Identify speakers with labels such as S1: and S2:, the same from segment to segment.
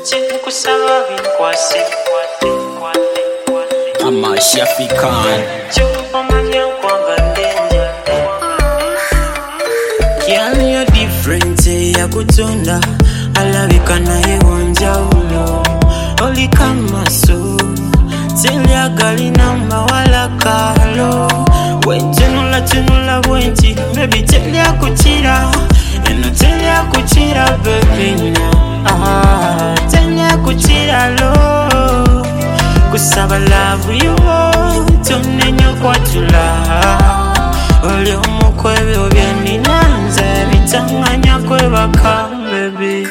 S1: Kusaba binkwase
S2: Ama Shafikan
S1: Chumanya kwanga ndenja
S3: Kiani ya different ya kutunda Alawika na yewanja ulo Oli kama so Telia gali namba wala kalo Wentunula wenji Baby telia kuchira Eno telia kuchira baby na Telia kuchira lo Kusaba love you Tunenyo kwa tula Oli umukwebe obyeni nanze Bitanganya kwe baka baby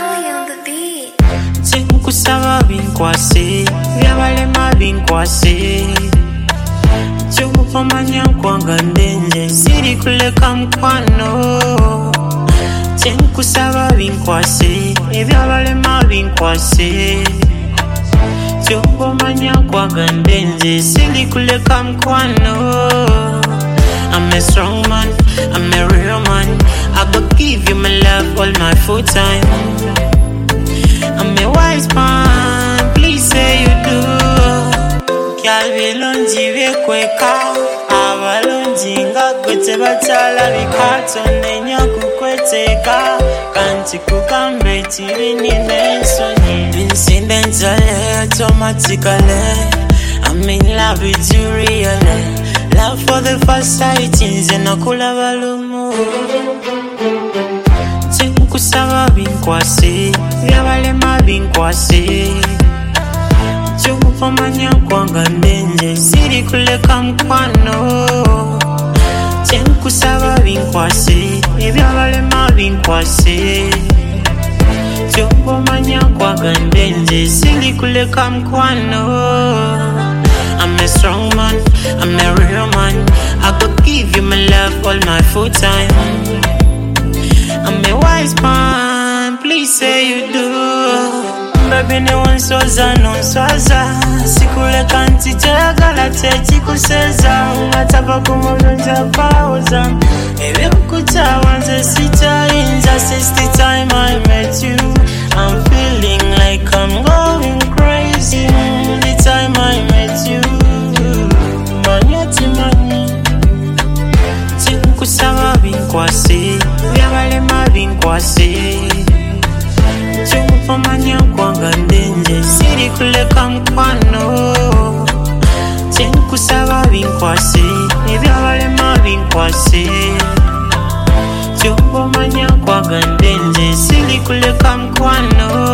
S3: Kusaba binkwase Byabalema binkwase Chumufamanya kwanga ndenje Siri kuleka mkwano Kusaba binkwase Byabalema binkwase Chumufamanya kwanga ndenje Siri kuleka mkwano I'm a strong man, I'm a real man I go give you my love all my full time I'm a wise man, please say you do Kyalvilonji vyekweka Avalonji nga kwete batala Vikato nenya kukweteka Kanti kukambe chivini nesoni Incidentally, automatically I'm in love with you really Love for the first sightings and nakula balumu Kusaba binkwase Byabalema binkwase Chumufamanya kwanga ndenje Siri kuleka mkwano Kusaba binkwase Byabalema binkwase Chumufamanya kwanga ndenje Siri kuleka mkwano I'm a strong man, I'm a real man I go give you my love all my full time I'm a wise man, please say you do Baby ne wanswaza nonswaza Sikule kanti jagala techi kuseza Ungatapa kumulunja pauza Ewe ukuta wanze sita inja Since the time I met you I'm feeling like I'm going crazy The time I met you Manyati mani Kusaba binkwase Byabalema binkwase Chumufamanya kwanga ndenje Siri kuleka mkwano Kusaba binkwase Byabalema binkwase Chumufamanya kwanga ndenje Siri kuleka mkwano